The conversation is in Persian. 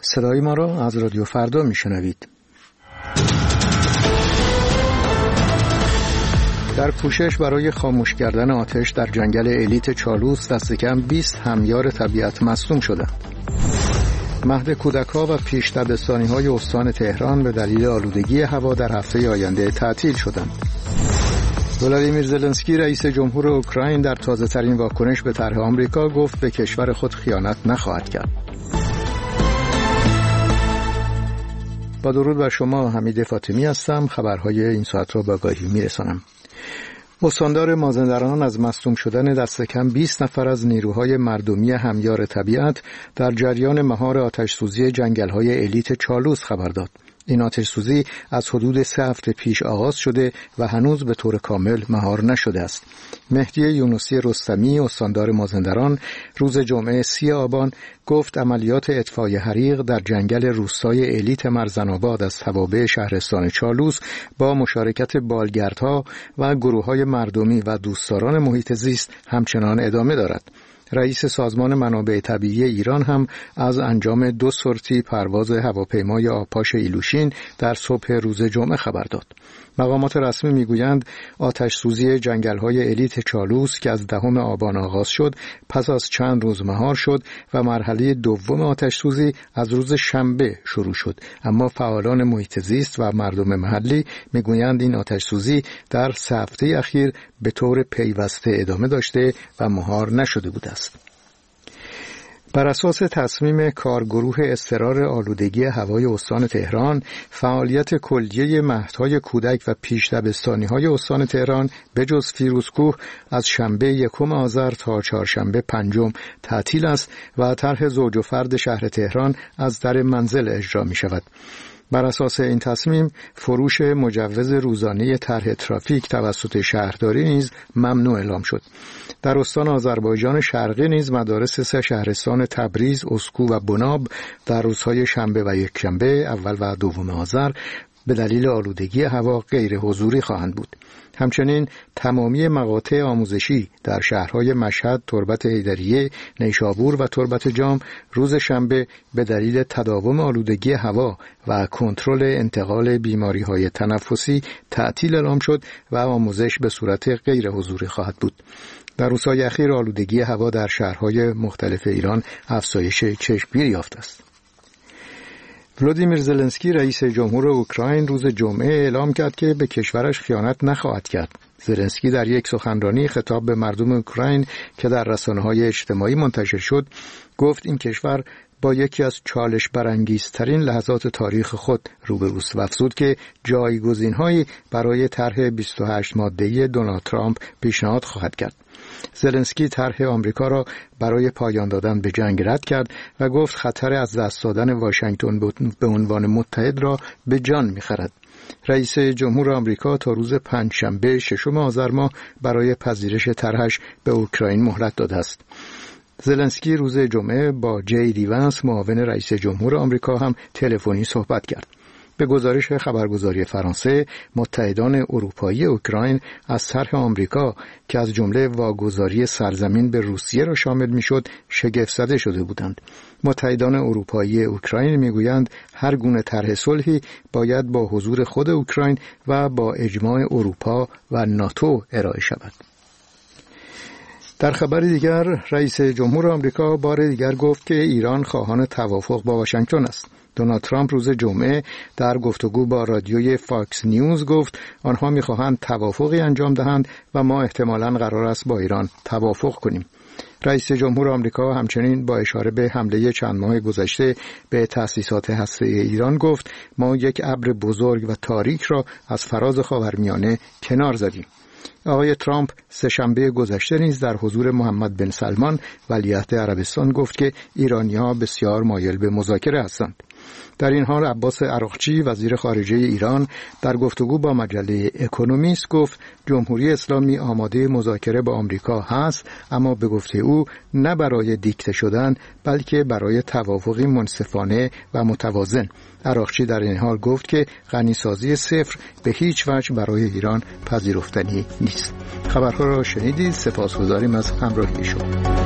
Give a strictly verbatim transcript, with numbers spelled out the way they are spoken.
صدای ما را از رادیو فردا میشنوید. در کوشش برای خاموش کردن آتش در جنگل الیت چالوس دست کم بیست همیار طبیعت مصدوم شدند. مهد کودک‌ها و پیش دبستانی‌های استان تهران به دلیل آلودگی هوا در هفته آینده تعطیل شدند. ولادیمیر زلنسکی رئیس جمهور اوکراین در تازه‌ترین واکنش به طرح آمریکا گفت به کشور خود خیانت نخواهد کرد. با درود بر شما، حمید فاطمی هستم. خبرهای این ساعت را به آگاهی می‌رسانم. استاندار مازندران از مصدوم شدن دست کم بیست نفر از نیروهای مردمی همیار طبیعت در جریان مهار آتش‌سوزی جنگل‌های الیت چالوس خبر داد. این آتش‌سوزی از حدود سه هفته پیش آغاز شده و هنوز به طور کامل مهار نشده است. مهدی یونسی رستمی، استاندار مازندران، روز جمعه سی آبان گفت عملیات اطفای حریق در جنگل روستای الیت مرزن‌آباد از توابع شهرستان چالوس با مشارکت بالگردها و گروه‌های مردمی و دوستداران محیط زیست همچنان ادامه دارد. رئیس سازمان منابع طبیعی ایران هم از انجام دو سورتی پرواز هواپیمای آبپاش ایلوشین در صبح روز جمعه خبر داد. مقامات رسمی میگویند آتش سوزی جنگل‌های الیت چالوس که از دهم آبان آغاز شد پس از چند روز مهار شد و مرحله دوم آتش سوزی از روز شنبه شروع شد، اما فعالان محیط زیست و مردم محلی میگویند این آتش سوزی در سه هفته اخیر به طور پیوسته ادامه داشته و مهار نشده بوده است. بر اساس تصمیم کارگروه اضطرار آلودگی هوای استان تهران، فعالیت کلیه مهدهای کودک و پیش دبستانی‌های استان تهران به جز فیروزکوه از شنبه یکم آذر تا چهارشنبه پنجم تعطیل است و طرح زوج و فرد شهر تهران از در منزل اجرا می شود. بر اساس این تصمیم فروش مجوز روزانه طرح ترافیک توسط شهرداری نیز ممنوع اعلام شد. در استان آذربایجان شرقی نیز مدارس سه شهرستان تبریز، اسکو و بناب در روزهای شنبه و یکشنبه اول و دوم آذر به دلیل آلودگی هوا غیر حضوری خواهند بود. همچنین تمامی مقاطع آموزشی در شهرهای مشهد، تربت حیدریه، نیشابور و تربت جام روز شنبه به دلیل تداوم آلودگی هوا و کنترل انتقال بیماری‌های تنفسی تعطیل اعلام شد و آموزش به صورت غیر حضوری خواهد بود. در روزهای اخیر آلودگی هوا در شهرهای مختلف ایران افزایش چشمگیری یافته است. ولادیمیر زلنسکی رئیس جمهور اوکراین روز جمعه اعلام کرد که به کشورش خیانت نخواهد کرد. زلنسکی در یک سخنرانی خطاب به مردم اوکراین که در رسانه‌های اجتماعی منتشر شد گفت این کشور با یکی از چالش برانگیزترین لحظات تاریخ خود روبروست و افزود که جایگزین‌هایی برای طرح بیست و هشت ماده‌ای دونالد ترامپ پیشنهاد خواهد کرد. زلنسکی طرح آمریکا را برای پایان دادن به جنگ رد کرد و گفت خطر از دست دادن واشنگتن به عنوان متحد را به جان می‌خرد. رئیس جمهور آمریکا تا روز پنجشنبه ششم آذر ماه برای پذیرش طرحش به اوکراین مهلت داده است. زلنسکی روز جمعه با جی دی وانس معاون رئیس جمهور آمریکا هم تلفنی صحبت کرد. به گزارش خبرگزاری فرانسه، متحدان اروپایی اوکراین از طرح آمریکا که از جمله واگذاری سرزمین به روسیه را شامل میشد شگفت زده شده بودند. متحدان اروپایی اوکراین میگویند هر گونه طرح صلحی باید با حضور خود اوکراین و با اجماع اروپا و ناتو ارائه شود. در خبر دیگر، رئیس جمهور آمریکا بار دیگر گفت که ایران خواهان توافق با واشنگتن است. دونالد ترامپ روز جمعه در گفتگو با رادیوی فاکس نیوز گفت آنها می‌خواهند توافقی انجام دهند و ما احتمالاً قرار است با ایران توافق کنیم. رئیس جمهور آمریکا همچنین با اشاره به حمله چند ماه گذشته به تأسیسات هسته‌ای ایران گفت ما یک ابر بزرگ و تاریک را از فراز خاورمیانه کنار زدیم. آقای ترامپ سه‌شنبه گذشته نیز در حضور محمد بن سلمان ولیعهد عربستان گفت که ایرانی‌ها بسیار مایل به مذاکره هستند. در این حال عباس عراقچی وزیر خارجه ایران در گفتگو با مجله اکونومیست گفت جمهوری اسلامی آماده مذاکره با آمریکا هست، اما به گفته او نه برای دیکته شدن بلکه برای توافقی منصفانه و متوازن. عراقچی در این حال گفت که غنیسازی صفر به هیچ وجه برای ایران پذیرفتنی نیست. خبرها را شنیدید. سپاسگزاریم از همراهی شما.